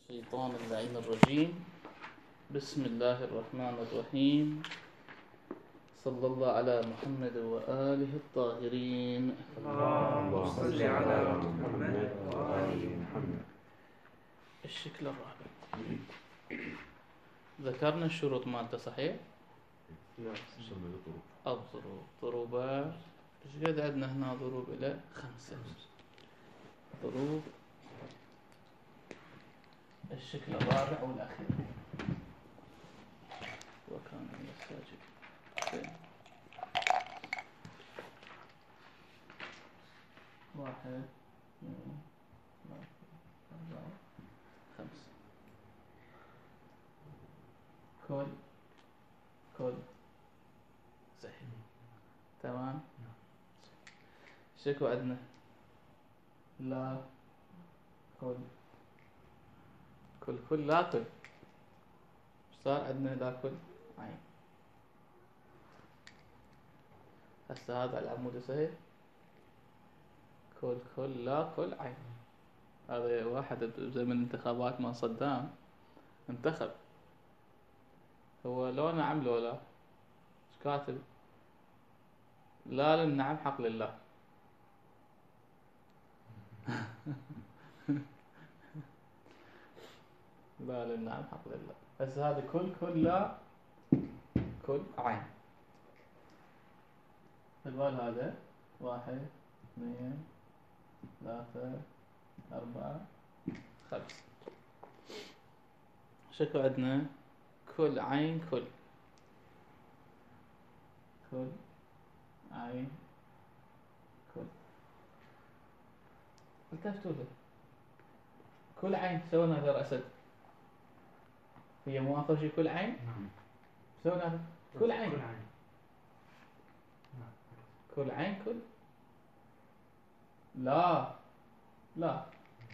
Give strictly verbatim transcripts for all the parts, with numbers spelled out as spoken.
الشيطان اللعين الرجيم. بسم الله الرحمن الرحيم. صلى الله على محمد وآله الطاهرين. اللهم صل على محمد وآل محمد. الشكل الرابع ذكرنا الشروط مالته صحيح؟ الضروب ضروبات ايش قد عندنا هنا؟ ضروب إلى خمسة ضروب. الشكل الرابع والأخير وكان المساجد واحد اثنين ثلاثة أربعة خمسة. كل كل صحيح تمام. شكو عندنا لا كل كل كل لا كل صار عندنا لا كل عين. هسه هذا العمود صحيح كل كل لا كل عين. هذا واحد زي من الانتخابات مال صدام انتخب هو لو نعم لو لا ايش كاتب؟ لا للنعم حق لله. لا للنعم حق لله. بس هذا كل كل لا كل عين. البال هذا واحد اثنين ثلاثة أربعة خمسة. شكو عندنا كل عين كل كل عين كل. التفتوا له كل عين سوينا هذا رأسد هي مو آخر شيء كل عين. سوينا هذا كل عين كل عين كل لا لا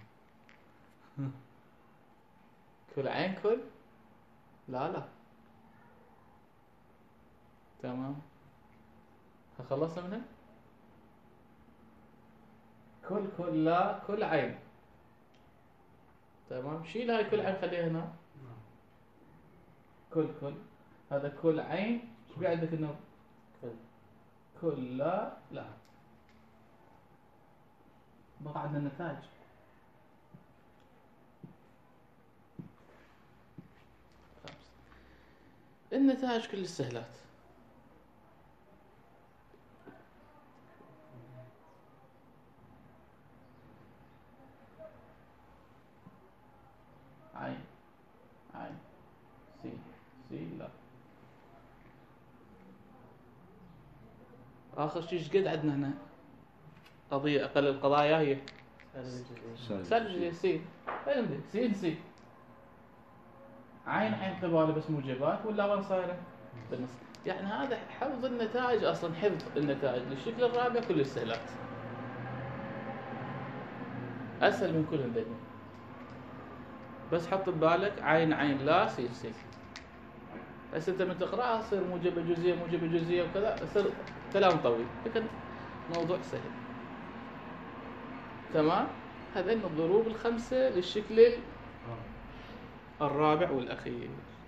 كل عين كل لا لا تمام. خلصنا منها كل كل لا كل عين تمام. شيل هاي كل عين خليها هنا كل كل هذا كل عين. ايش بي عندك انه كل كل لا لا. بقى عندنا النتائج خمسة. النتائج كل السهلات. عين عين سي سي لا. آخر شيء ايش قد عندنا هنا؟ قضية أقل القضايا هي سالب سي. عندي سي سي عين عين قبالة بس موجبات ولا وين صايرة بالنص. يعني هذا حفظ النتائج أصلا. حفظ النتائج للشكل الرابع كل السهلات أسهل من كل الدنيا. بس حط ببالك عين عين لا سي سي. بس أنت من تقرأها تصير موجبة جزئية موجبة جزئية وكذا يصير كلام طويل لكن موضوع سهل تمام. هذين الضروب الخمسة للشكل الرابع والأخير.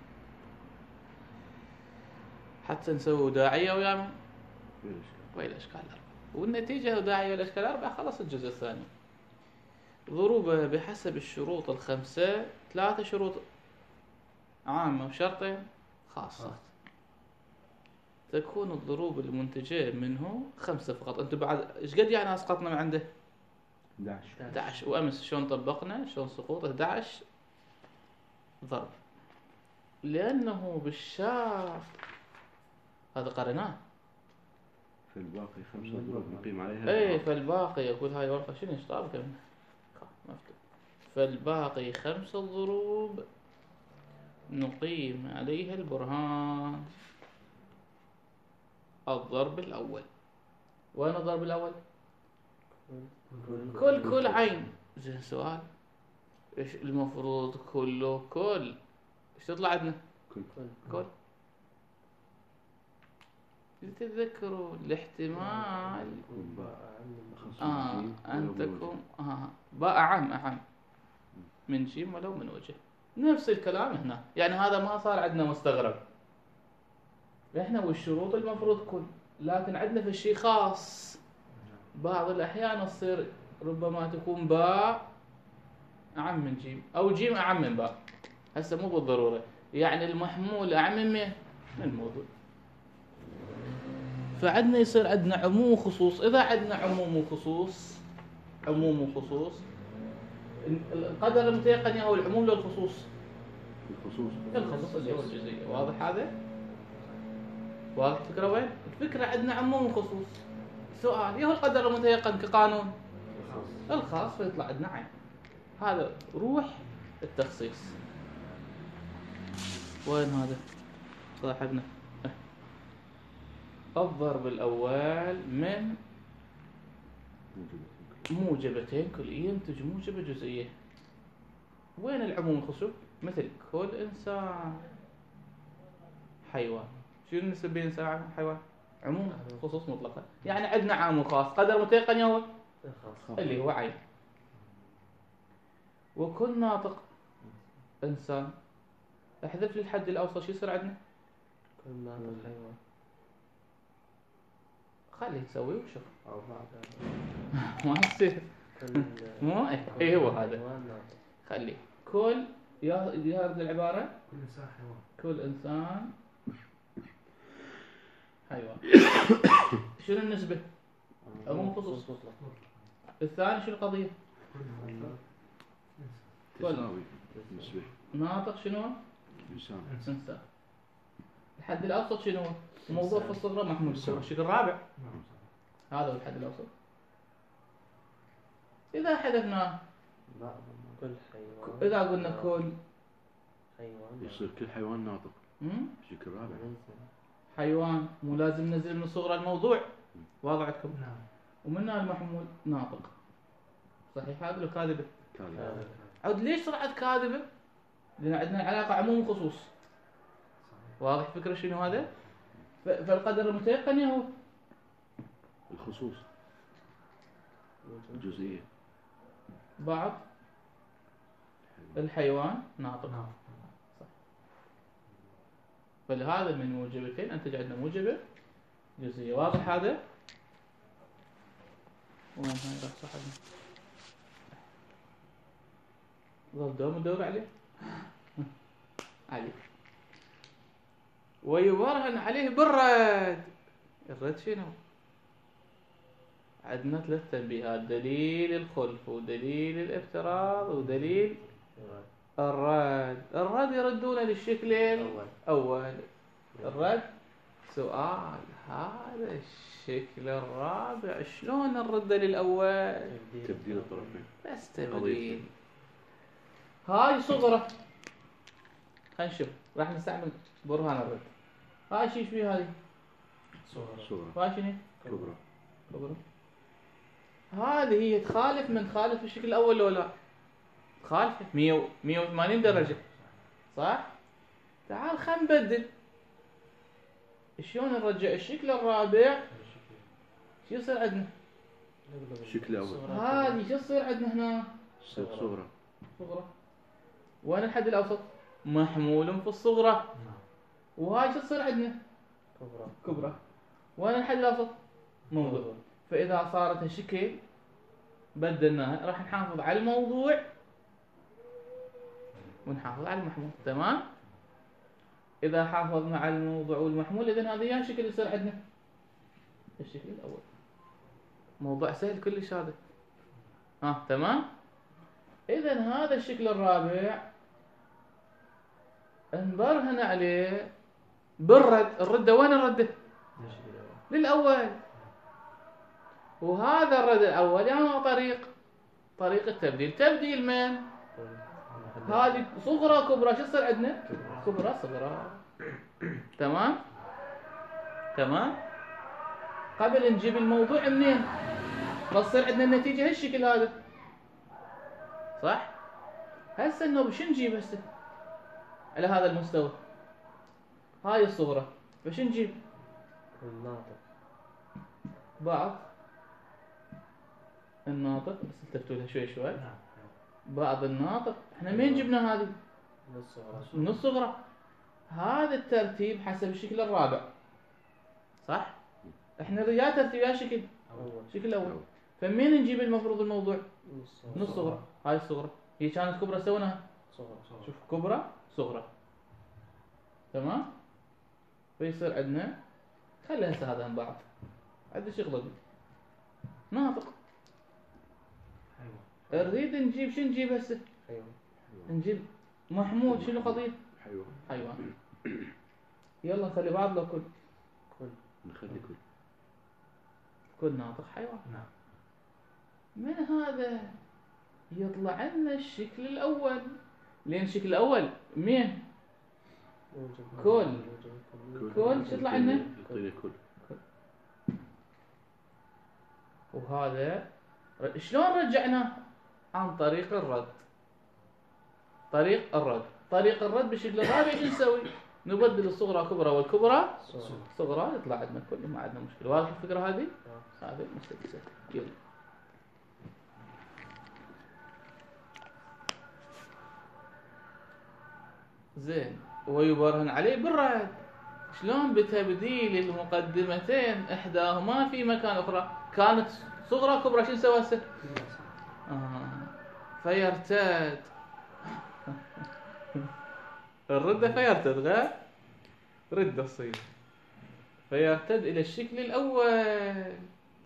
حتى نسوي داعية ويا ويا الأشكال الأربعة والنتيجة داعية والأشكال الأربعة. خلص الجزء الثاني. ضروبها بحسب الشروط الخمسة. ثلاثة شروط عامة وشرطين خاصة. تكون الضروب المنتجة منه خمسة فقط. أنتم بعد إيش قد يعني أسقطنا من عنده؟ أحد عشر. وأمس شلون طبقنا شلون سقوط أحد عشر ضرب. لأنه بالشرط هذا قرناه. فالباقي خمسة ضروب نقيم عليها. ايه فالباقي يقول هاي ورقة شنو ايش طابقة منها مفتوح. فالباقي خمسة ضروب نقيم عليها البرهان. الضرب الأول وين الضرب الأول؟ كل كل عين. زين سؤال ايش المفروض كله كل ايش تطلع عندنا؟ كل كل تتذكروا الاحتمال آه أن تكون آه باء عام أعم من جيم ولو من وجه. نفس الكلام هنا، يعني هذا ما صار عندنا مستغرب. احنا والشروط المفروض كل، لكن عندنا في الشيء خاص. بعض الأحيان تصير ربما تكون باء أعم من جيم، أو جيم أعم من باء. هسه مو بالضرورة، يعني المحمول أعم من مين؟ من الموضوع. فعندنا يصير عندنا عموم وخصوص. إذا عندنا عموم وخصوص، عموم وخصوص، القدر المتيقن هو العموم للخصوص. الخصوص الخصوص اللي هو الجزئية. واضح هذا؟ واضح الفكرة وين؟ الفكرة عندنا عموم وخصوص. سؤال، يهو القدر المتيقن كقانون الخاص، فيطلع عندنا عين. هذا روح التخصيص. وين هذا صاحبنا؟ الضرب الأول من موجبتين كلية ينتج موجبة جزئية. وين العموم والخصوص؟ مثل كل إنسان حيوان. شو النسبة بين إنسان وحيوان؟ عموم خصوص مطلقة. يعني عندنا عام وخاص. قدر متيقن هو اللي هو عين. وكل ناطق إنسان. احذف لي الحد الأوسط، شو يصير عندنا؟ كل ناطق حيوان. خليه يسوي وشوف. أو بعد ما يصير. مو ايه هو هذا. حيوان ناطق. خليه كل يهرب العبارة. كل إنسان حيوان. كل إنسان حيوان. شنو النسبة؟ عموم خصوص. الثاني شو القضية؟ تساوي نسبة. ناطق شنو؟ إنسان. إنسان. الحد الأوسط شنو؟ الموضوع في الصغرى محمول بالصغرى. الشكل الرابع. هذا هو الحد الأوسط. إذا حذفناه، كل حيوان. إذا قلنا كل حيوان يصير كل حيوان ناطق. مم؟ بشكل رابع. حيوان مو لازم ننزل من صغر الموضوع. واضح عندكم؟ نعم. ومنها المحمول ناطق. صحيح هذا لو كاذبة؟ كاذب. عود ليش طلعت كاذبة؟ لأن عندنا علاقة عموم وخصوص. واضح فكرة شنو هذا؟ فالقدر المتيقن هو الخصوص. الجزئية. بعض الحيوان ناطق. نعم. صح. فلهذا من موجبتين أنتج عندنا موجبة جزئية. واضح هذا؟ وين هاي راح صاحبنا؟ ظل دوم ندور عليه. عليه. ويبرهن عليه بالرد. الرد شنو؟ عندنا ثلاث تنبيهات: دليل الخلف ودليل الافتراض ودليل الرد. الرد يردون للشكل الأول. الرد سؤال، هذا الشكل الرابع شلون نرد للأول؟ تبديل الطرفين. بس تبديل. هاي صغرى. خلينا نشوف. راح نستعمل برهان الرد. هاي شو فيه هذه؟ صغرى. صغرى. هاي شنو؟ كبرى. كبرى. هذه هي تخالف من خالف الشكل الأول لو لا؟ تخالفه مية وثمانين درجة. صح؟ تعال خلينا نبدل. شلون نرجع الشكل الرابع؟ شو يصير عندنا؟ الشكل الأول. هذه شو يصير عندنا هنا؟ تصير صغرى. صغرى. وين الحد الأوسط؟ محمول في الصغرى. نعم. وهاي شو تصير عندنا؟ كبرى. كبرى. وين الحد الأوسط؟ موضوع. فإذا صارت هالشكل بدلناها، راح نحافظ على الموضوع ونحافظ على المحمول. تمام؟ إذا حافظنا على الموضوع والمحمول، إذن هذا يا شكل يصير عندنا الشكل الأول. موضوع سهل كلش هذا. ها تمام؟ إذن هذا الشكل الرابع نبرهن عليه بالرد. الردة وين الردة؟ للأول. وهذا الرد الأول يعني طريق طريق التبديل. تبديل من؟ هذه صغرى كبرى. شو يصير عندنا؟ كبرى صغرى. تمام؟ تمام؟ قبل نجيب الموضوع منين؟ بتصير عندنا النتيجة هالشكل هذا. صح؟ هسه انه شو نجيب هسه؟ على هذا المستوى. هاي الصغرى. فش نجيب؟ الناطق. بعض الناطق. بس التفتوا لها شوي شوي. نعم. بعض الناطق. احنا مين جبنا هذه؟ من الصغرى. من الصغرى. هذا الترتيب حسب الشكل الرابع، صح؟ احنا يا ترتيب يا شكل أول. الشكل الاول. فمين نجيب المفروض الموضوع؟ من الصغرى. من الصغرى. هاي الصغرى هي كانت كبرى سويناها. صغرى. شوف كبرى صغرى، تمام؟ فيصير عندنا، خلي هسه هذا من بعض، عندي شغله ناطق. حيوان. نريد نجيب شو نجيب هسه؟ حيوان. نجيب محمود. شنو قضية؟ حيوان. حيوان. يلا نخلي بعض لو كل كل. نخلي كل. كل ناطق حيوان. نعم. من هذا يطلع لنا الشكل الأول، لأن الشكل الأول مين؟ موجب. كل. موجب. كل شو يطلع لنا؟ يعطينا كل. وهذا ر- شلون رجعناه؟ عن طريق الرد. طريق الرد طريق الرد بالشكل الرابع شو نسوي؟ نبدل الصغرى كبرى والكبرى صغرى. صغرى، يطلع عندنا كل، ما عندنا مشكلة. واضح الفكرة هذه؟ آه. هذه مستقسة. يلا زين. ويبرهن عليه بالرد. شلون؟ بتبديل المقدمتين إحداهما في مكان أخرى. كانت صغرى كبرى، شو نسوي هسه؟ آه. فيرتد الردة، فيرتد غير ردة تصير، فيرتد إلى الشكل الأول،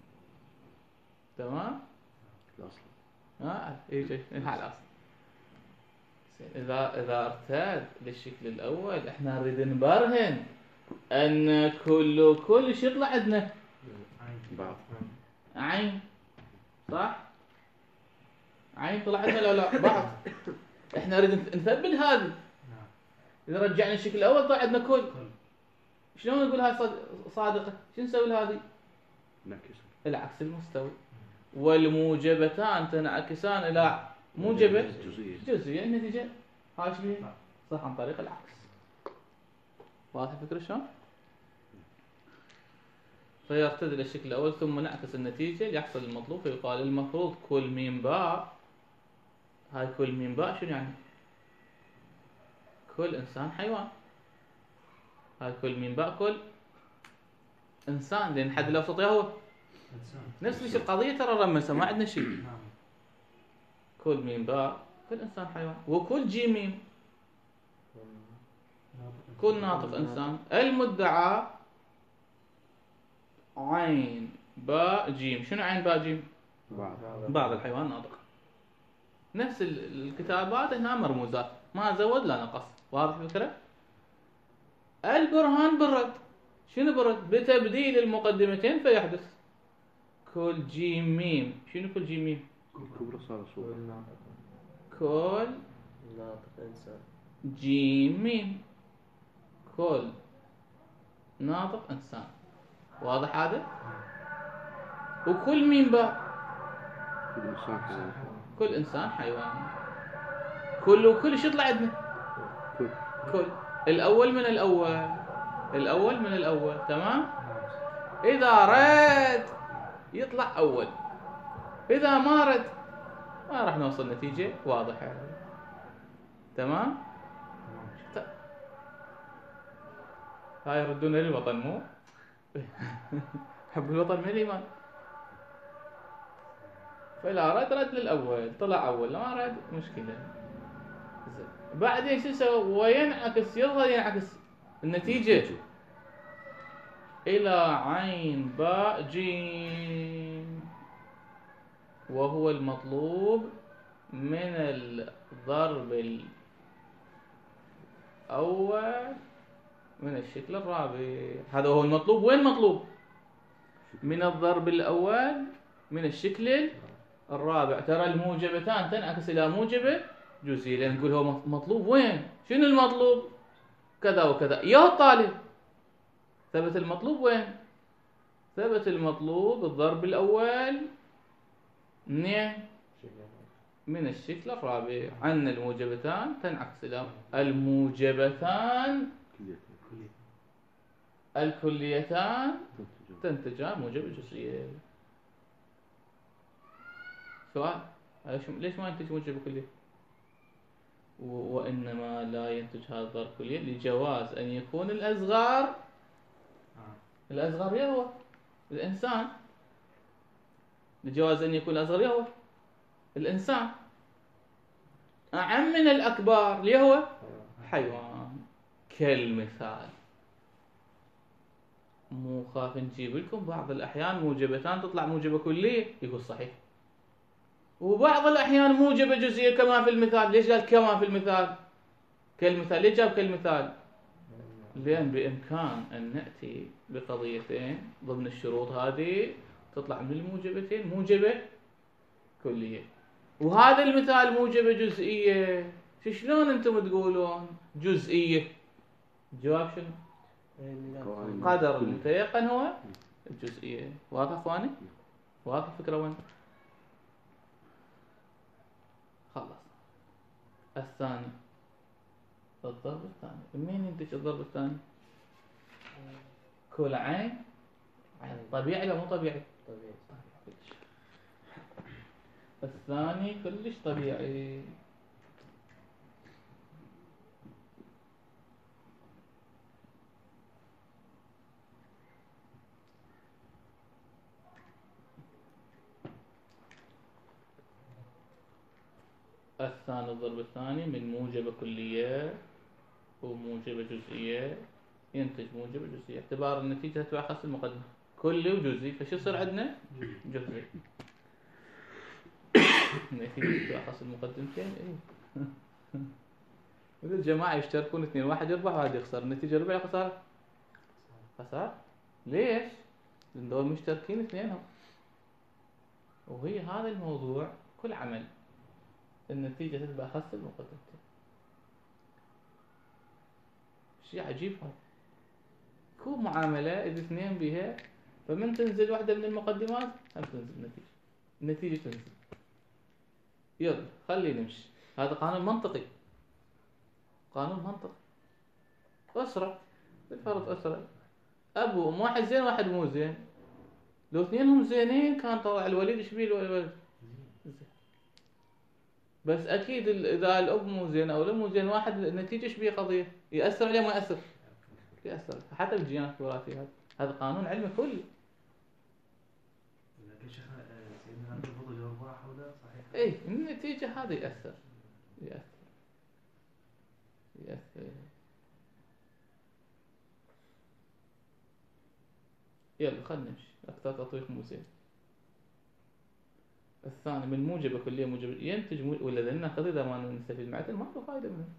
تمام؟ الأصل. اه يجي على الأصل. زين. إذا إذا ارتد للشكل الأول، إحنا نريد نبرهن أن كل كل شو يطلع عندنا؟ بعض. عين، صح؟ عين طلع عندنا لو لا؟ بعض. إحنا نريد نثبت هذه. نعم. إذا رجعنا الشكل الأول طلع عندنا كل. كل. شلون نقول هاي صاد- صادقة؟ شو نسوي لهذه؟ نعكس. العكس المستوي. والموجبتان تنعكسان إلى موجبة جزئية. جزئية. النتيجة هاي شو هي؟ نعم. صح، عن طريق العكس. واضح الفكرة شلون؟ فيرتد إلى الشكل الأول ثم نعكس النتيجة ليحصل المطلوب، فيقال المفروض كل ميم باء. هاي كل ميم باء شنو يعني؟ كل إنسان حيوان. هاي كل ميم باء كل إنسان، لأن حد الأوسط هو إنسان. نفس الشيء. القضية ترى رمسها، ما عندنا شيء. نعم. كل ميم باء كل إنسان حيوان. وكل جيم ميم كل ناطق إنسان. المدعى عين باء جيم. شنو عين باء جيم؟ بعض. بعض الحيوان ناطق. نفس ال- الكتابات هنا مرموزات، ما زود لا نقص. واضح الفكرة؟ البرهان بالرد. شنو بالرد؟ بتبديل المقدمتين فيحدث كل جيم ميم. شنو كل جيم ميم؟ كبرى صار كل صورة. ناطق. كل ناطق إنسان. جيم ميم كل ناطق إنسان. واضح هذا؟ وكل ميم باء كل إنسان حيوان. كل إنسان حيوان. كل وكل شو يطلع عندنا؟ كل. كل. الأول من الأول الأول من الأول، تمام؟ نعم. إذا رد يطلع أول، إذا ما رد ما راح نوصل نتيجة واضحة. تمام؟ تمام. هاي يردون للوطن مو؟ حب الوطن من الإيمان. فلا رد رد للأول، طلع أول. ما رد مشكلة. زين. بعدين شو يسوي؟ وينعكس، يظهر ينعكس النتيجة إلى عين باء جيم، وهو المطلوب من الضرب الأول من الشكل الرابع. هذا هو المطلوب. وين مطلوب؟ من الضرب الأول من الشكل الرابع. ترى الموجبتان تنعكس إلى موجبة جزئية، لأن نقول هو مطلوب وين؟ شنو المطلوب؟ كذا وكذا. يا الطالب ثبت المطلوب وين؟ ثبت المطلوب الضرب الأول منين؟ من الشكل الرابع. عن الموجبتان تنعكس إلى الموجبتان كلية. الكليتان تنتج. تنتجان موجبة جزئية. سؤال؟ ليش ما ينتج موجبة كلية؟ وإنما لا ينتج هذا الظرف كلية لجواز أن يكون الأصغر الأصغر يهوى الإنسان، لجواز أن يكون الأصغر يهوى الإنسان، أعم من الأكبر ليهوى حيوان. كالمثال، مو خاف نجيب لكم بعض الأحيان موجبتان تطلع موجبة كلية، يقول صحيح، وبعض الأحيان موجبة جزئية كما في المثال. ليش قال كما في المثال؟ كالمثال ليش جاب كالمثال؟ لأن بإمكان أن نأتي بقضيتين ضمن الشروط هذه تطلع من الموجبتين موجبة كلية، وهذا المثال موجبة جزئية. شلون أنتم تقولون جزئية؟ الجواب شنو؟ قدر المتيقن هو الجزئية. واضح اخواني؟ واضح الفكرة وين؟ خلص. الثاني الضرب الثاني، منين ينتج الضرب الثاني؟ كل عين عين طبيعي ولا مو طبيعي؟ طبيعي. الثاني كلش طبيعي. الثاني الضرب الثاني من موجبة كلية وموجبة جزئية ينتج موجبة جزئية، اعتبار النتيجة تبع المقدمة كلي وجزئي، فشو يصير عندنا؟ جزئي. النتيجة تبع المقدمتين. ايه إذا الجماعة يشتركون اثنين، واحد يربح وواحد يخسر، النتيجة ربح خسارة؟ خسارة. ليش؟ لأن دول مشتركين اثنينهم، وهي هذا الموضوع كل عمل النتيجة تتبع خاصة المقدمتين. شيء عجيب هذا. كو معاملة إذا اثنين بها، فمن تنزل واحدة من المقدمات هم تنزل النتيجة، النتيجة تنزل. يلا خلي نمشي، هذا قانون منطقي، قانون منطقي. أسرة بالفرض أسرة أبو وأم، واحد زين واحد مو زين، لو اثنينهم زينين كان طلع الوليد ايش بيه الولد زين. بس أكيد إذا الأب مو زين أو الأم مو زين واحد، النتيجة ايش بيه قضية؟ يأثر عليه ما يأثر؟ يأثر. حتى بالجينات الوراثية هذا هذا قانون علمي كلي. ايه النتيجة هذا يأثر يأثر يأثر. يلا خلنا نمشي، أكثر تطبيق مو زين. الثاني من موجبة كلية موجبة ينتج مو... ولا لأن ناخذ إذا ما نستفيد معه ما له فائدة منه.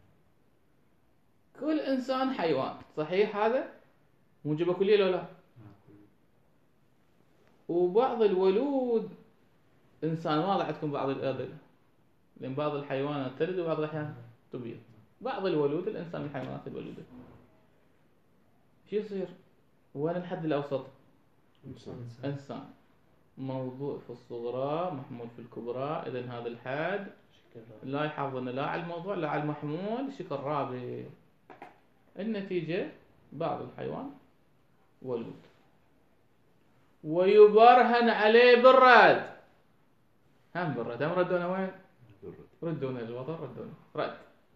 كل إنسان حيوان، صحيح هذا موجبة كلية لو لا؟ وبعض الولود إنسان، واضح عندكم بعض الأذل، لأن بعض الحيوانات تلد وبعض الأحيان تبيض. بعض الولود الإنسان من الحيوانات الولودة. شو يصير؟ وين الحد الأوسط؟ إنسان. إنسان. موضوع في الصغرى محمول في الكبرى، إذن هذا الحد لا يحافظنا لا على الموضوع لا على المحمول. شكل رابع، النتيجة بعض الحيوان ولود ويبرهن عليه بالرد. هم بالرد، هم ردونا وين؟ ردونا الوضع، ردونا رد.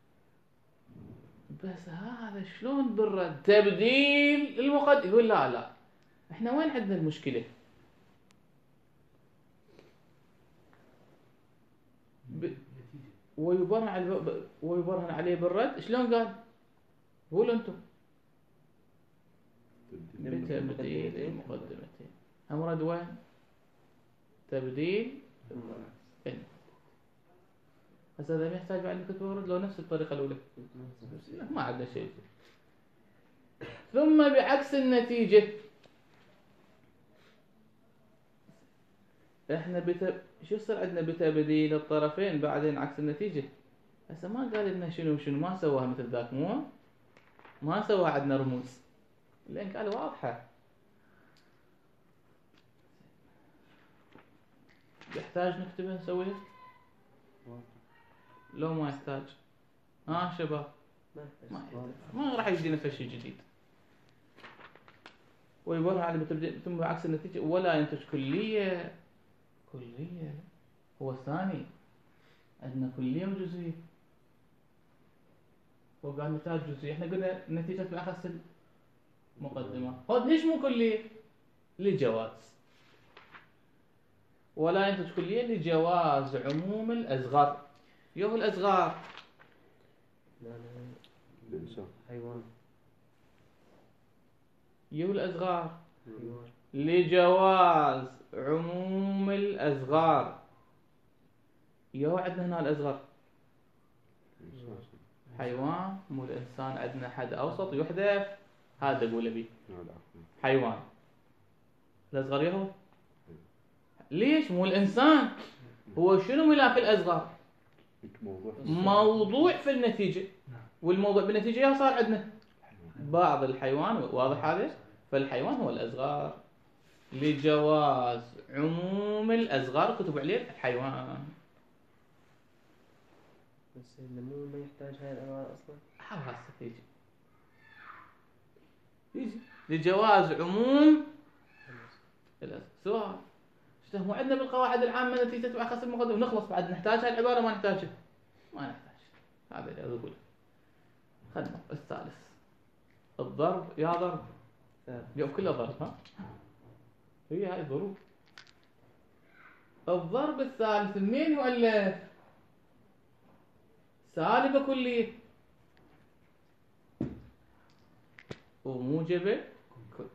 بس هذا شلون بالرد؟ تبديل المقدم. يقول لا لا احنا وين عندنا المشكلة؟ ب... ويبرهن عليه ويبرهن عليه بالرد. شلون قال؟ قولوا انتم. بتبديل المقدمتين. هم رد وين؟ تبديل. هسه هذا ما يحتاج بعد كتب ورد لو نفس الطريقة الأولى ما عندنا شيء. ثم بعكس النتيجة احنا بت... شو يصير عندنا بتبديل الطرفين بعدين عكس النتيجة. هسه ما قال لنا شنو شنو، ما سواها مثل ذاك، مو ما سواها عندنا رموز، لأن قال واضحة. يحتاج نكتبها نسويها لو ما يحتاج؟ ها شباب ما يحتاج، ما راح يجينا في شيء جديد. ويبرهن على بتبديل ثم بعكس النتيجة ولا ينتج كلية. كلية هو الثاني عندنا كلية وجزئية، وقال نتاج جزئي، احنا قلنا نتيجة في أخص المقدمة. هاد ليش مو كلية؟ لجواز، ولا ينتج كلية لجواز عموم الأصغر. يوه الأصغر لا لا الإنسان. حيوان. يوه الأصغر حيوان. لجواز عموم الأصغر. يوه عندنا هنا الأصغر الإنسان. حيوان، مو الإنسان عندنا حد أوسط يحذف، هذا أقوله بيه نعم، عفوا. حيوان. الأصغر يهو ليش مو الإنسان؟ هو شنو ملاك الأصغر؟ موضوع موضوع في النتيجة، نعم. والموضوع بالنتيجة يا صار عندنا بعض الحيوان. واضح هذا؟ فالحيوان هو الأصغر لجواز عموم الأصغر، كتب عليه الحيوان. بس النمو ما يحتاج هاي الأنواع أصلا. حاول هسه تيجي يجي لجواز عموم الأصغر. سؤال شو هو عندنا بالقواعد العامة نتيجة تبع خاص المقدمة ونخلص بعد نحتاج هاي العبارة ما نحتاجها؟ ما نحتاج. هذا اللي أقوله. خلنا الثالث الضرب. يا ضرب اليوم كله ضرب، ها هي هاي ضروب. الضرب الثالث منين يؤلف؟ سالبة كلية وموجبة كلية،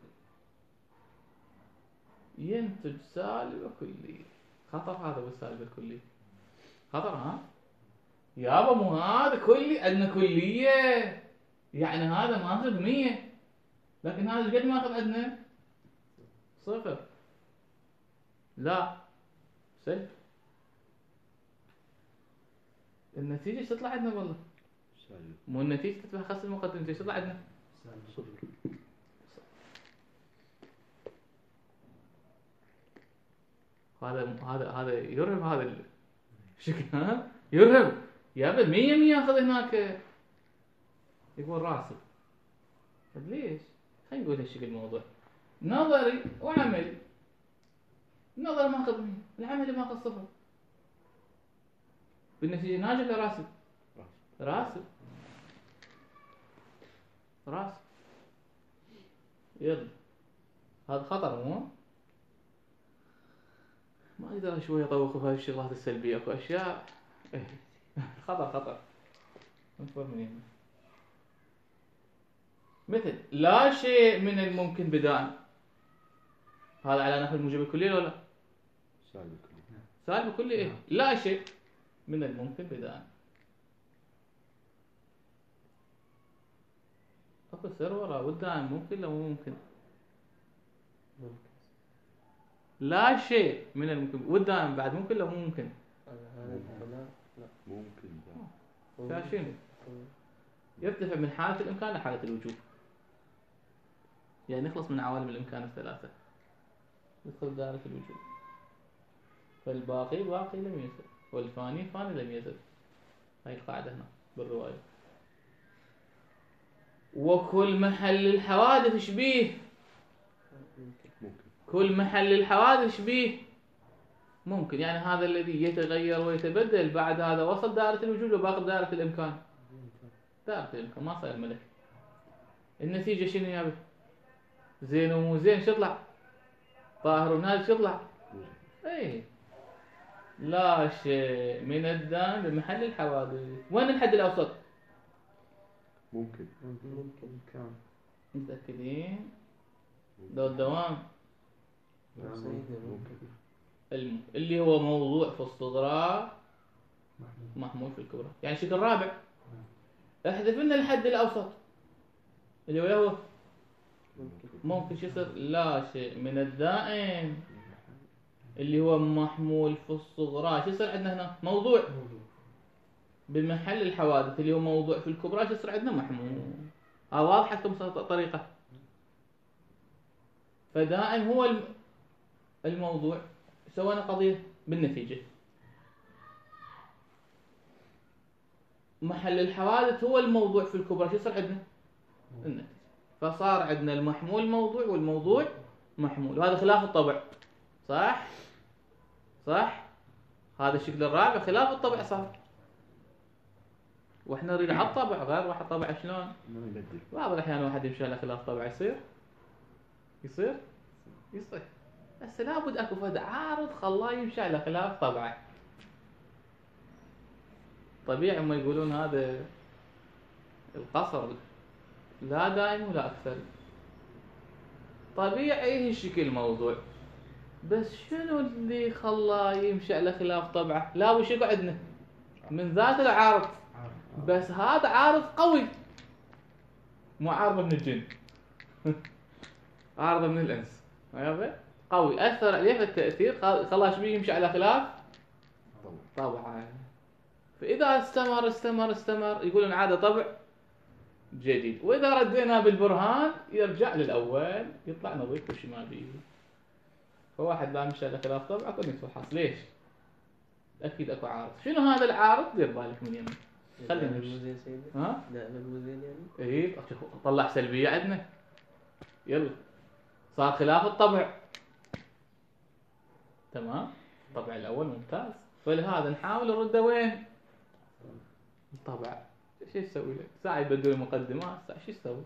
ينتج سالبة كلية. خطر هذا بالسالبة الكلية، خطر. ها يابا مو هذا كلي، عندنا كلية يعني هذا ماخذ مية، لكن هذا قد ماخذ عندنا صفر. لا صفر. النتيجة تطلع عندنا والله سالب. مو النتيجة تتبع خاص المقدمة تطلع عندنا صفر. هذا هذا هذا يرهب. هذا الشكل ها يرهب يابا مية مية ياخذ هناك، يقول راسب. طيب ليش؟ خلينا نقول هالشكل الموضوع نظري وعملي. النظري ماخذ مية، العملي ماخذ صفر، بالنتيجة ناجح ولا راسب؟ راسب راسب. يلا هذا خطر مو؟ ما اقدر شويه اطوخ في هاي الشغلات السلبيه، اكو اشياء إيه. خطر خطر انفر منين. مثل لا شيء من الممكن بداء، هذا على نحو الموجب الكلي ولا سالب كلي. سالب كلي؟ ايه لا شيء من الممكن بداء. اكو سر ورا والدائم ممكن لو ممكن. ممكن. لا شيء من الممكن والدائم بعد ممكن لو ممكن. هذا لا لا ممكن ده. فاشين يرتفع من حالة الإمكان لحالة الوجوب، يعني نخلص من عوالم الإمكان الثلاثة ندخل دائرة الوجوب. فالباقي باقي لم يزل، والفاني فاني لم يزل. هاي القاعدة هنا بالرواية. وكل محل الحوادث شبيه. ممكن. كل محل الحوادث شبيه ممكن، يعني هذا الذي يتغير ويتبدل بعد هذا وصل دائرة الوجود وباقي دائرة الإمكان. دائرة الإمكان ما صار الملك. النتيجة شنو يا بي؟ زين ومو زين شو يطلع؟ طاهر وناجي شو يطلع؟ اي لا شيء من الدان بمحل الحوادث. وين الحد الأوسط؟ ممكن. ممكن. كان. متأكدين؟ دو الدوام ممكن. الم... اللي هو موضوع في الصغرى محمول في الكبرى. يعني الشكل الرابع احذف لنا الحد الأوسط اللي هو هو ممكن شو يصير؟ لا شيء من الدائم اللي هو محمول في الصغرى. شو يصير عندنا هنا؟ موضوع بمحل الحوادث اللي هو موضوع في الكبرى. شو يصير عندنا؟ محمول. ها واضحة كم طريقة. فدائم هو الم... الموضوع. سوينا قضية بالنتيجة. محل الحوادث هو الموضوع في الكبرى. شو يصير عندنا؟ النتيجة. فصار عندنا المحمول موضوع والموضوع محمول، وهذا خلاف الطبع. صح؟ صح؟ هذا الشكل الرابع خلاف الطبع صار. واحنا نريد على الطبع غير واحد طبع شلون؟ ما نبدل. بعض الاحيان واحد يمشي على خلاف طبع يصير يصير يصير بس لابد اكو فد عارض خلاه يمشي على خلاف طبعه. طبيعي هم يقولون هذا القصر لا دائم ولا اكثر. طبيعي الشكل موضوع، بس شنو اللي خلاه يمشي على خلاف طبعه؟ لا وش يقعدنا من ذات العارض، بس هذا عارض قوي مو عارض من الجن عارض من الانس، عرفت؟ قوي اثر عليه في التاثير خلاه شبيه يمشي على خلاف طبعا. فاذا استمر استمر استمر يقولون عاده طبع جديد، واذا ردينا بالبرهان يرجع للاول يطلع نظيف وش ما بيه. فواحد لا مشى على خلاف طبعه كل يتفحص ليش؟ اكيد اكو عارض. شنو هذا العارض؟ دير بالك من يمه. خلينا دائما نمشي. مو زين سيدي. ها؟ دائما مو زين يعني. اي طلع سلبيه عندنا. يلا صار خلاف الطبع. تمام؟ الطبع الاول ممتاز، فلهذا نحاول نرده وين؟ الطبع. شو يسوي لك؟ ساعة يبدل المقدمات، ساعة شو يسوي؟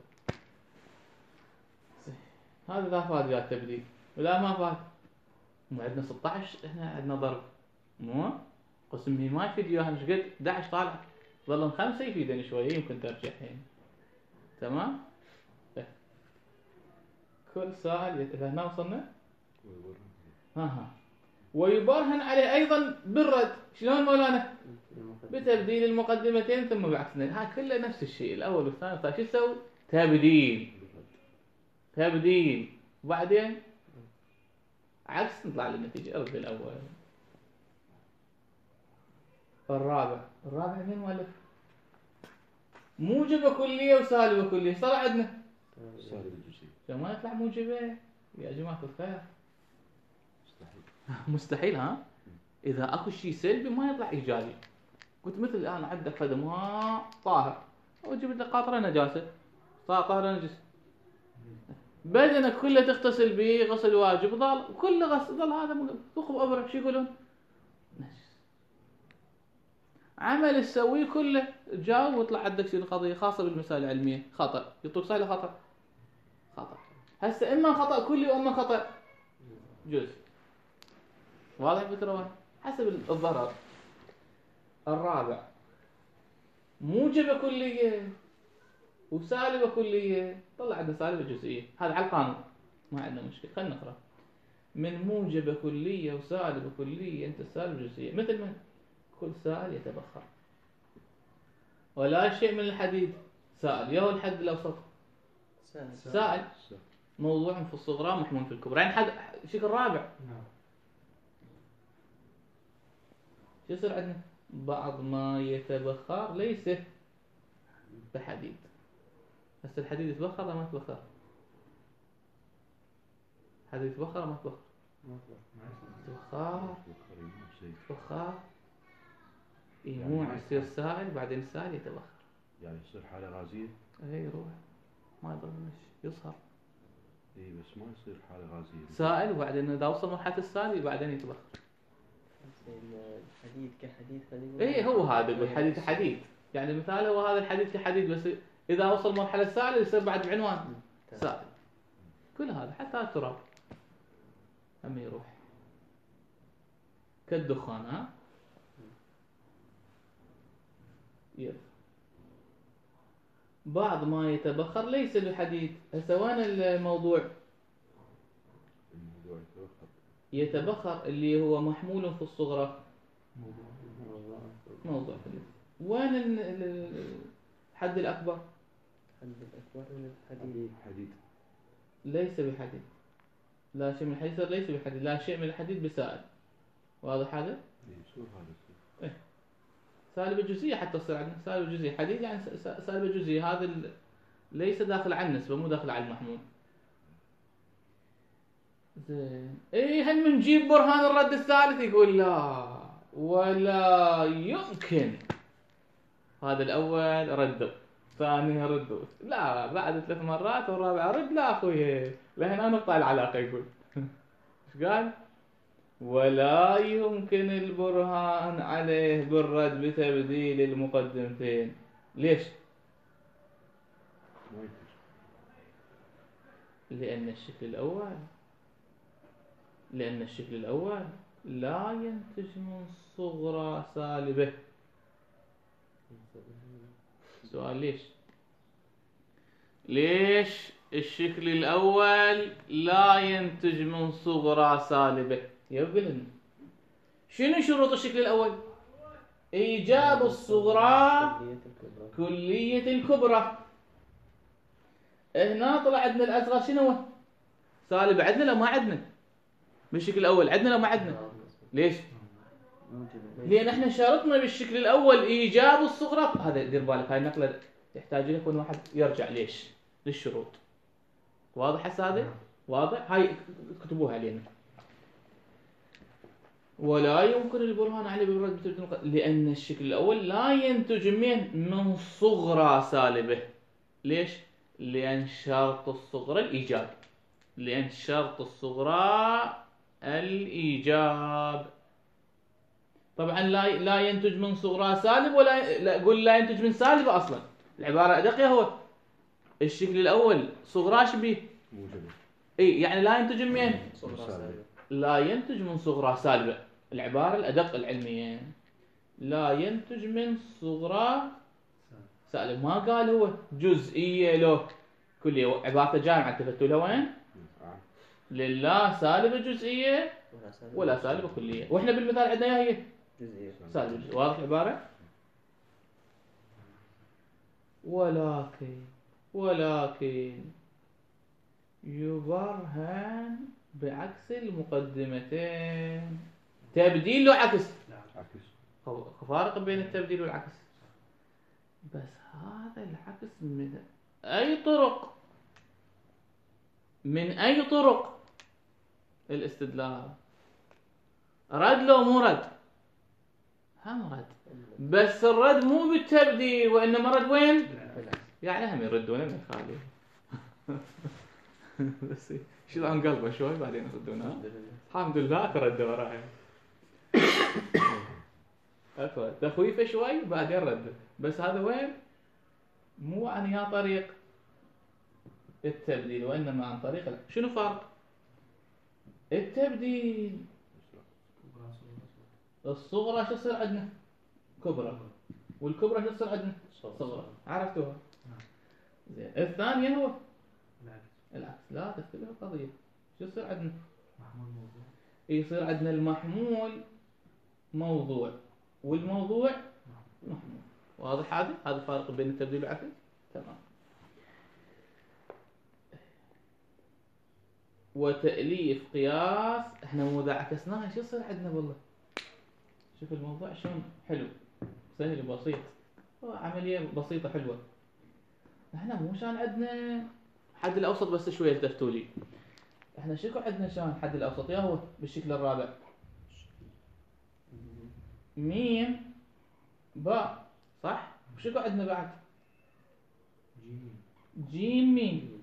هذا اذا فات ويا التبديل، ولا ما فات. مو عندنا ستة عشر احنا عندنا ضرب. مو؟ قسم هي ما يفيد وياها ايش قد؟ احد عشر طالع. ظلهم خمسة يفيدني شوية يمكن ترجع هين. تمام؟ إيه. كل سائل يت... هنا وصلنا؟ ها ها. ويبرهن عليه ايضا بالرد. شلون مولانا؟ بتبديل المقدمتين ثم بعكسنا. ها كله نفس الشيء، الاول والثاني والثالث. شو يسوي؟ تبديل تبديل وبعدين عكس نطلع للنتيجه. ارد الاول. الرابع الرابع مين مؤلف؟ موجبه كليه وسالبه كليه. صار عندنا سالب الجزئي. لما يطلع موجبه يا جماعه الخير مستحيل. مستحيل. ها اذا اكو شيء سلبي ما يطلع ايجابي. قلت مثل الان عندك هذا ماء طاهر وجبت لك قطره نجاسه، صار طاهر نجس، بدنك كله تغتسل به غسل واجب، ظل كل غسل ظل هذا ثقب ابره. شو يقولون؟ نجس. عمل تسويه كله جاوب ويطلع عندك شيء القضيه خاصه بالمسائل العلميه خطا. يطلق صحيح خطا خطا. هسه اما خطا كلي واما خطا جزء. واضح الفكره؟ حسب الضرر. الرابع موجبه كليه وسالبه كليه. طلع عندنا سالبه جزئيه. هذا على القانون ما عندنا مشكله. خلينا نقرا. من موجبه كليه وسالبه كليه انت سالبه جزئيه. مثل من كل سائل يتبخر ولا شيء من الحديد سائل. يا هو الحد الاوسط سائل. سائل موضوع في الصغرى محمول في الكبرى. يعني حد شكل رابع. شو يصير عندنا؟ بعض ما يتبخر ليس بحديد. هسه الحديد يتبخر ولا ما يتبخر؟ الحديد يتبخر ولا ما يتبخر؟ بخار بخار يموع يصير سائل بعدين السائل يتبخر. يعني يصير حالة غازية؟ اي يروح ما يضر مش يصهر. اي بس ما يصير حالة غازية. سائل وبعدين اذا وصل مرحلة السائل بعدين يتبخر. الحديد كحديد خلينا. اي هو هذا الحديد كحديد. يعني مثال هو هذا الحديد كحديد، بس اذا وصل مرحلة السائل يصير بعد بعنوان سائل. كل هذا حتى التراب هم يروح كالدخان. ها يلا. بعض ما يتبخر ليس بحديد. هسه وين الموضوع؟ الموضوع يتبخر. يتبخر اللي هو محمول في الصغرى. موضوع في وين الحد الأكبر؟ الحد الأكبر من الحديد. حديد ليس بحديد. لا شيء من الحديد ليس بحديد. لا شيء من الحديد بسائل. واضح هذا؟ يصير هذا. إيه. سالبة جزئية حتى تصير عندنا سالبة جزئية. حديد يعني سالبة جزئية. هذا ليس داخل على النسبة مو داخل على المحمول. زين. ايه هم نجيب برهان الرد الثالث يقول لا ولا يمكن. هذا الأول ردوا، ثاني ردوا، لا بعد ثلاث مرات والرابع رد. لا أخوي لهنا نقطع العلاقة. يقول ايش قال؟ ولا يمكن البرهان عليه بالرد بتبديل المقدمتين. ليش؟ ما ينتج. لأن الشكل الأول لأن الشكل الأول لا ينتج من صغرى سالبه. سؤال ليش؟ ليش الشكل الأول لا ينتج من صغرى سالبه؟ يقول لنا شنو شروط الشكل الأول؟ إيجاب الصغرى كلية الكبرى. كلية الكبرى. هنا طلع عندنا الأصغر شنو هو؟ سالب. عندنا لو ما عندنا بالشكل الأول؟ عندنا لو ما عندنا؟ ليش؟ لأن احنا شرطنا بالشكل الأول إيجاب الصغرى. هذا دير بالك، هاي النقلة تحتاج يكون واحد يرجع ليش؟ للشروط. واضح هسه هذا؟ واضح؟ هاي كتبوها علينا. ولا يمكن البرهان عليه بالرد بتبديل، لأن الشكل الأول لا ينتج من من صغرى سالبه. ليش؟ لأن شرط الصغرى الإيجاب. لأن شرط الصغرى الإيجاب. طبعا لا لا ينتج من صغرى سالب، ولا لا قول لا ينتج من سالب أصلا. العبارة أدق هو الشكل الأول صغرى شبيه موجبة. اي يعني لا ينتج من مين؟ صغرى سالبة. لا ينتج من صغرى سالبة. العبارة الأدق العلمية لا ينتج من صغرى سالبة. ما قال هو جزئية له كلية. عبارته جامعة تفتوا له وين؟ آه. لله سالبة جزئية ولا سالبة. ولا سالبة كلية. واحنا بالمثال عندنا إياها هي جزئية. سالبة جزئية. واضح العبارة؟ ولكن ولكن يبرهن بعكس المقدمتين. تبديل له عكس. عكس. فارق بين التبديل والعكس. بس هذا العكس من أي طرق؟ من أي طرق الاستدلال؟ رد لو مو رد؟ هم رد، بس الرد مو بالتبديل وإنما رد وين؟ يعني هم يردون من خالي. بس شيل عن قلبه شوي بعدين يردونها. الحمد لله تردوا وراي. أكو تخويفه شوي بعدين رد. بس هذا وين؟ مو عن يا طريق التبديل وإنما عن طريق ال... شنو فرق؟ التبديل الصغرى شو تصير عندنا؟ كبرى. والكبرى شو تصير عندنا؟ صغرى. عرفتوها؟ زين. الثانية هو العكس. لا تختلف القضية. شو يصير عندنا؟ يصير عندنا المحمول موضوع والموضوع محمول. واضح هذا؟ هذا الفارق بين التبديل والعكس. تمام. وتأليف قياس. احنا مو اذا عكسناها شو يصير عندنا والله؟ شوف الموضوع شلون حلو سهل وبسيط. عملية بسيطة حلوة. احنا مو شان عندنا حد الأوسط بس شوية التفتوا لي. احنا شكو عندنا شان حد الأوسط يا هو بالشكل الرابع ميم باء صح؟ وشكو عندنا بعد؟ جيم ميم.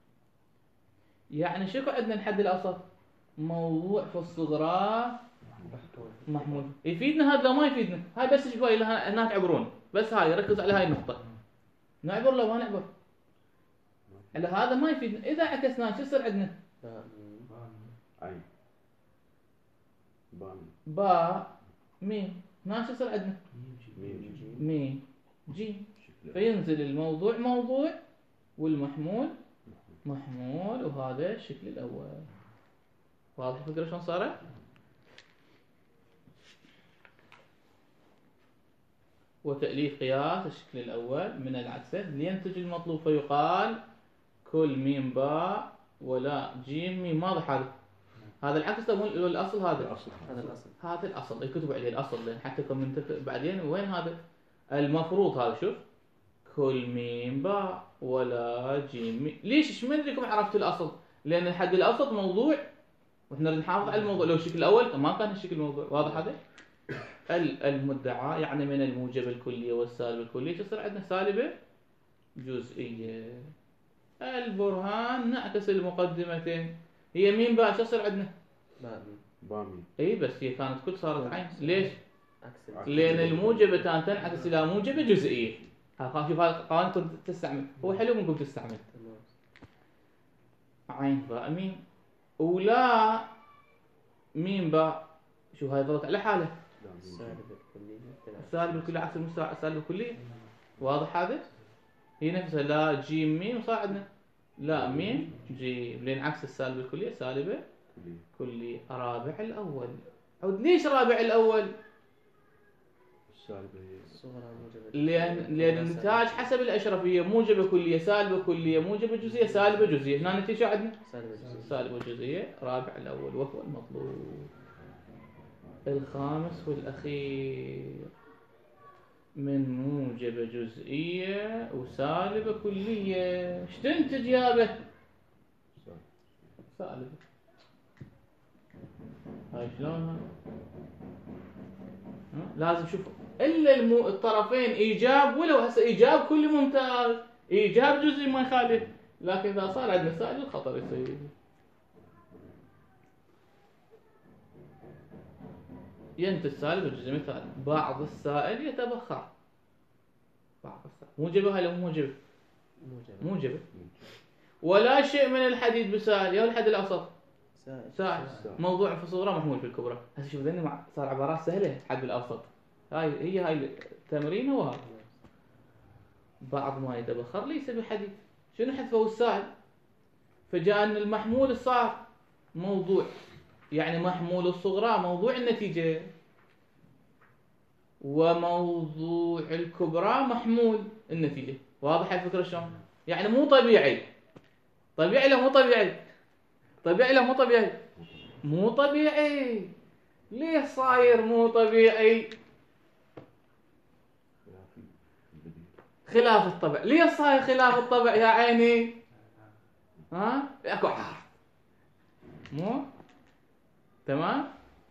يعني شكو عندنا الحد الأوسط؟ موضوع في الصغرى محمول. يفيدنا هذا لو ما يفيدنا؟ هاي بس شوي هنا تعبرون. بس هاي ركز على هاي النقطة. نعبر لو ما نعبر على هذا ما يفيدنا. إذا عكسناه شو يصير عندنا؟ عين باء باء ميم. هنا شو يصير عندنا؟ ميم ميم جيم. فينزل الموضوع موضوع والمحمول محمول. وهذا الشكل الأول. واضح الفكرة شلون صارت؟ وتأليف قياس الشكل الأول من العكسين لينتج المطلوب. فيقال كل ميم باء ولا جيم ميم. واضح هذا؟ هذا العكس ولا الأصل؟ هذا الأصل. هذا الأصل. هذا الأصل. يكتب عليه الأصل لأن حتى كم بعدين وين هذا المفروض. هذا شوف كل ميم باء ولا جيم ميم. ليش؟ ايش من لكم عرفتوا الأصل؟ لأن الحد الأوسط موضوع واحنا نحافظ على الموضوع. لو الشكل الأول ما كان الشكل الموضوع. واضح هذا؟ المدعى يعني من الموجب الكلية والسالب الكلية تصير عندنا سالبة جزئية. البرهان نعكس المقدمتين. هي مين باء شو يصير عندنا؟ بامي. اي بس هي كانت كل صارت عين. ليش؟ عكس لان الموجبتان تنعكس الى موجبه جزئيه. ها شوف هذا القوانين كنت تستعمل، هو حلو منكم تستعمل. تمام. عين باء ميم ولا ميم باء، شو هاي ضغط على حاله. السالب الكلية تنعكس. السالب الكلي عكس المستوى السالب الكلي. واضح هذا؟ هي نفسها لا جيم ميم صاعدنا، لا ميم جيم، لان عكس السالب الكليه سالبه كلية. كلي. رابع الاول. عود ليش رابع الاول؟ السالبة هي الصغرى موجبة. لان لان النتاج حسب الاشرفيه، موجبه كليه سالبه كليه موجبه جزئيه سالبه جزئيه. هنا النتيجه عندنا سالب الجزء. سالبه جزئيه. رابع الاول وهو المطلوب. الخامس والاخير من موجبه جزئيه وسالبه كليه، ايش تنتج يابه؟ سالبه. هاي شلونها؟ ها؟ لازم شوف الا المو... الطرفين ايجاب، ولو هسه ايجاب كلي ممتاز، ايجاب جزئي ما يخالف، لكن اذا صار عندنا سالب الخطر يصير. ينتج سالب الجزئي. مثال بعض السائل يتبخر. بعض السائل موجبه ولا مو موجبه؟ موجبة. موجبه. ولا شيء من الحديد بسائل، يا الحد الاوسط سائل. سائل. موضوع في الصغرى محمول في الكبرى. هسه شوف ذني مع... صار عبارات سهله. حد الاوسط هاي هي هاي التمرين. وهذا بعض ما يتبخر ليس بحديد. شنو حذفه السائل؟ فجاء ان المحمول صار موضوع، يعني محمول الصغرى موضوع النتيجه، وموضوع الكبرى محمول النتيجه. واضح الفكره شلون؟ يعني مو طبيعي. طبيعي لا مو طبيعي؟ طبيعي لا مو طبيعي؟ مو طبيعي. ليه صاير مو طبيعي؟ خلاف الطبع. ليه صاير خلاف الطبع يا عيني؟ ها؟ اكو عارض. مو تمام؟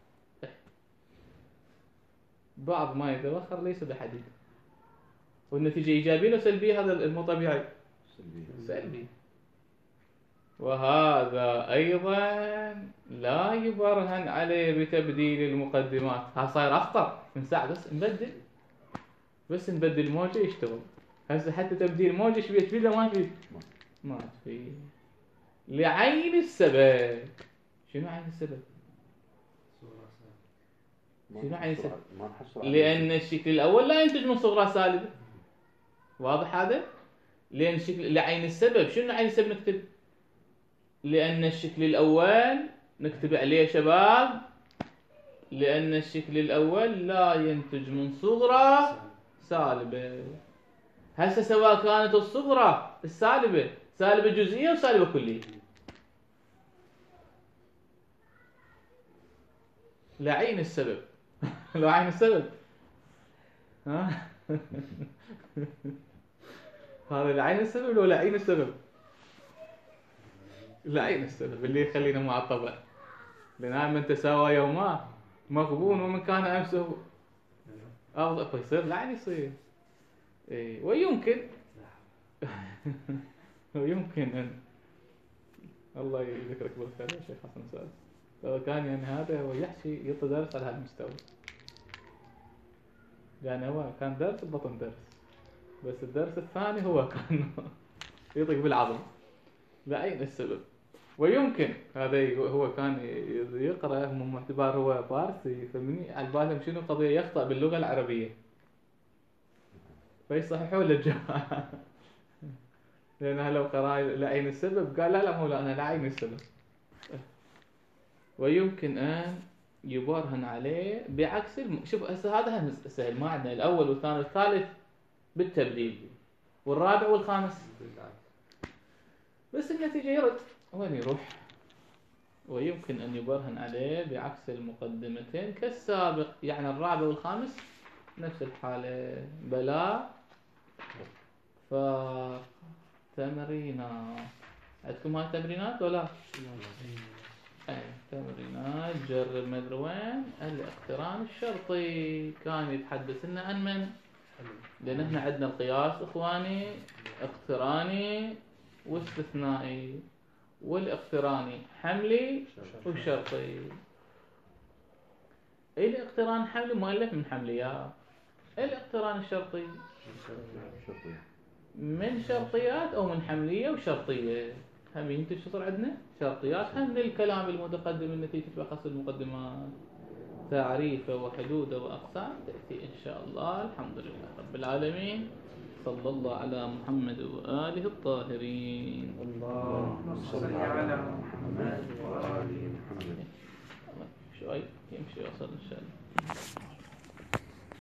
بعض ما يتبخر ليس بحديد، والنتيجة إيجابية ولا سلبية؟ هذا المو طبيعي سلبية. سلبي. وهذا أيضا لا يبرهن عليه بتبديل المقدمات. ها صاير أخطر من ساعة. بس نبدل بس نبدل موجة يشتغل. هسه حتى تبديل موجة شو يفيد ما يفيد؟ ما تفيد. لعين السبب. شنو عين السبب؟ شنو عين السبب؟ لأن الشكل الأول لا ينتج من صغرى سالبة. واضح هذا؟ لأن الشكل لعين السبب. شنو عين السبب نكتب؟ لأن الشكل الأول نكتب عليه يا شباب، لأن الشكل الأول لا ينتج من صغرى سالبة. هسه سواء كانت الصغرى السالبة سالبة جزئية وسالبة كلية، لعين السبب. لعين السبب. ها؟ هذا لعين السبب ولا لعين السبب؟ لعين السبب اللي يخلينا مع الطبع. لأن من تساوى يوما مغبون ومن كان أمسه أفضل، فيصير لعن يصير. إيه ويمكن ويمكن أن الله يذكرك بالخير يا شيخ حسن سعد، لو كان يعني هذا هو يحكي يعطي درس على هذا المستوى، يعني هو كان درس بطن درس، بس الدرس الثاني هو كان يطق بالعظم. لعين السبب. ويمكن هذا هو كان يقرأ من اعتبار هو فارسي، فمني على بالهم شنو قضية يخطأ باللغة العربية فيصححوا له الجماعة. لأنها لو قرأ لعين السبب قال لا لا مو لا أنا لعين السبب. ويمكن أن يبرهن عليه بعكس الم... شوف هسه هذا سهل، ما عندنا الأول والثاني والثالث بالتبديل والرابع والخامس بس النتيجة يرد وين يروح. ويمكن أن يبرهن عليه بعكس المقدمتين كالسابق، يعني الرابع والخامس نفس الحالة. بلا فتمرينات عندكم هاي تمرينات ولا؟ اي تمرينات جرب مدري وين. الاقتران الشرطي كان يتحدث لنا عن من؟ لأن احنا عندنا القياس اخواني اقتراني واستثنائي، والاقتراني حملي وشرطي، الاقتران حملي مؤلف من حمليات. الاقتران الشرطي شرطية. من شرطيات أو من حملية وشرطية. هم انتو شو صار عندنا؟ شرطيات هم من الكلام المتقدم التي تتبخص المقدمات، تعريفه وحدوده وأقسام تأتي إن شاء الله. الحمد لله رب العالمين، صلى الله على محمد وآله الطاهرين. اللهم صل على محمد وآل محمد. شوي يمشي وصل إن شاء الله.